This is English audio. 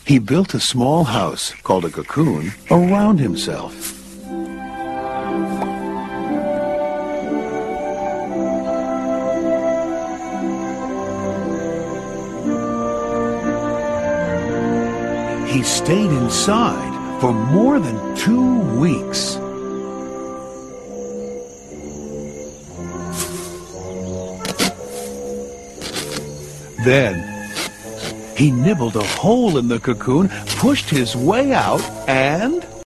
He built a small house, called a cocoon, around himself. He stayed inside for more than 2 weeks. Then, he nibbled a hole in the cocoon, pushed his way out, and